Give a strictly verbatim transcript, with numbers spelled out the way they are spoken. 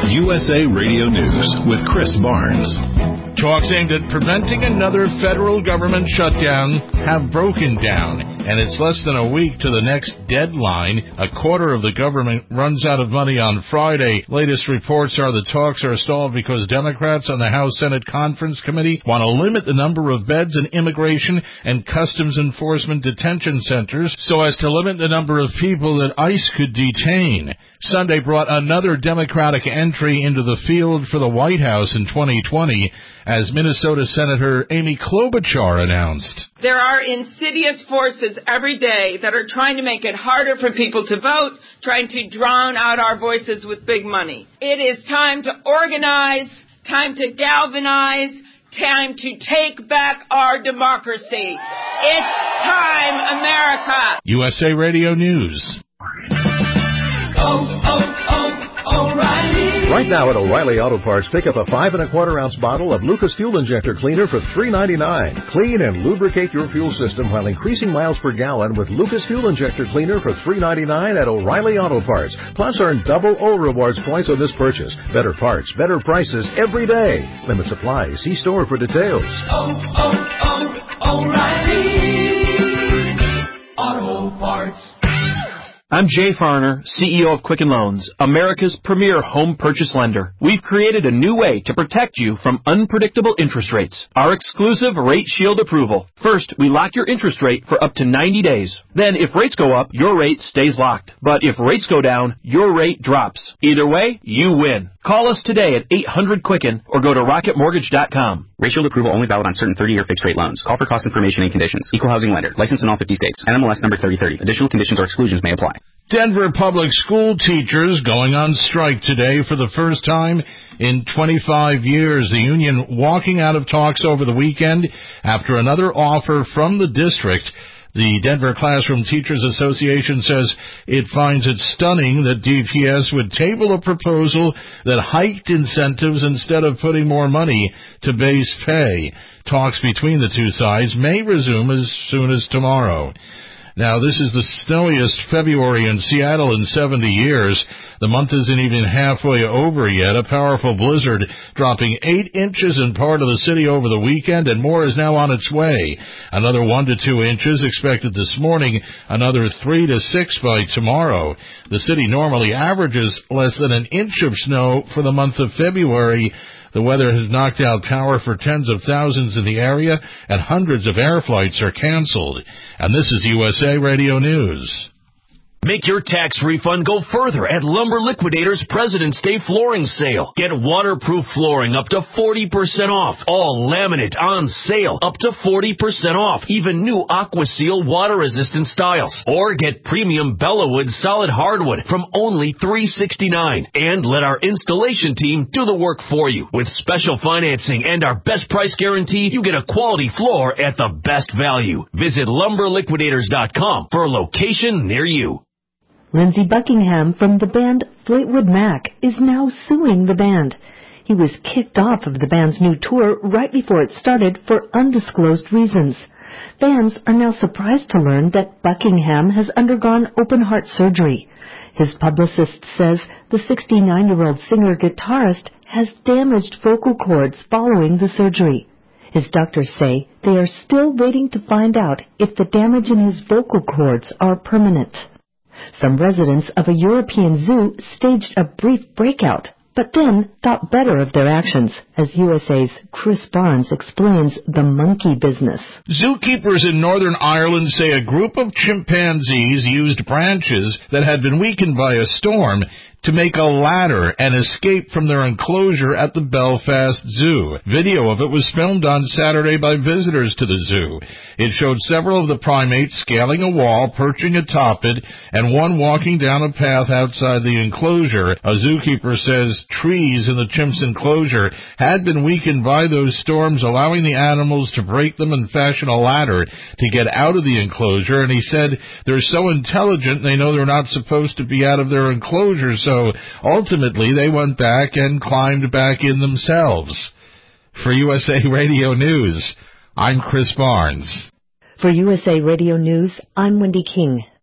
U S A Radio News with Chris Barnes. Talks aimed at preventing another federal government shutdown have broken down, and it's less than a week to the next deadline. A quarter of the government runs out of money on Friday. Latest reports are the talks are stalled because Democrats on the House-Senate Conference Committee want to limit the number of beds in immigration and customs enforcement detention centers so as to limit the number of people that ICE could detain. Sunday brought another Democratic entry into the field for the White House in twenty twenty, as Minnesota Senator Amy Klobuchar announced. There are insidious forces every day that are trying to make it harder for people to vote, trying to drown out our voices with big money. It is time to organize, time to galvanize, time to take back our democracy. It's time, America. U S A Radio News. Oh, oh, oh, O'Reilly. Right now at O'Reilly Auto Parts, pick up a five and a quarter ounce bottle of Lucas Fuel Injector Cleaner for three ninety-nine. Clean and lubricate your fuel system while increasing miles per gallon with Lucas Fuel Injector Cleaner for three ninety-nine at O'Reilly Auto Parts. Plus, earn double O rewards points on this purchase. Better parts, better prices every day. Limit supply. See store for details. Oh, oh, oh, O'Reilly Auto Parts. I'm Jay Farner, C E O of Quicken Loans, America's premier home purchase lender. We've created a new way to protect you from unpredictable interest rates. Our exclusive Rate Shield approval. First, we lock your interest rate for up to ninety days. Then, if rates go up, your rate stays locked. But if rates go down, your rate drops. Either way, you win. Call us today at eight hundred Quicken or go to rocket mortgage dot com. Rate Shield approval only valid on certain thirty-year fixed-rate loans. Call for cost information and conditions. Equal housing lender. Licensed in all fifty states. N M L S number thirty thirty. Additional conditions or exclusions may apply. Denver public school teachers going on strike today for the first time in twenty-five years. The union walking out of talks over the weekend after another offer from the district. The Denver Classroom Teachers Association says it finds it stunning that D P S would table a proposal that hiked incentives instead of putting more money to base pay. Talks between the two sides may resume as soon as tomorrow. Now, this is the snowiest February in Seattle in seventy years. The month isn't even halfway over yet. A powerful blizzard dropping eight inches in part of the city over the weekend, and more is now on its way. Another one to two inches expected this morning, another three to six by tomorrow. The city normally averages less than an inch of snow for the month of February. The weather has knocked out power for tens of thousands in the area, and hundreds of air flights are canceled. And this is U S A Radio News. Make your tax refund go further at Lumber Liquidators President's Day Flooring Sale. Get waterproof flooring up to forty percent off. All laminate on sale up to forty percent off. Even new AquaSeal water-resistant styles. Or get premium Bellawood solid hardwood from only three sixty-nine. And let our installation team do the work for you. With special financing and our best price guarantee, you get a quality floor at the best value. Visit lumber liquidators dot com for a location near you. Lindsey Buckingham from the band Fleetwood Mac is now suing the band. He was kicked off of the band's new tour right before it started for undisclosed reasons. Fans are now surprised to learn that Buckingham has undergone open-heart surgery. His publicist says the sixty-nine-year-old singer-guitarist has damaged vocal cords following the surgery. His doctors say they are still waiting to find out if the damage in his vocal cords are permanent. Some residents of a European zoo staged a brief breakout, but then thought better of their actions, as U S A's Chris Barnes explains the monkey business. Zookeepers in Northern Ireland say a group of chimpanzees used branches that had been weakened by a storm to make a ladder and escape from their enclosure at the Belfast Zoo. Video of it was filmed on Saturday by visitors to the zoo. It showed several of the primates scaling a wall, perching atop it, and one walking down a path outside the enclosure. A zookeeper says trees in the chimps' enclosure had been weakened by those storms, allowing the animals to break them and fashion a ladder to get out of the enclosure. And he said they're so intelligent they know they're not supposed to be out of their enclosure, so ultimately they went back and climbed back in themselves. For U S A Radio News, I'm Chris Barnes. For U S A Radio News, I'm Wendy King.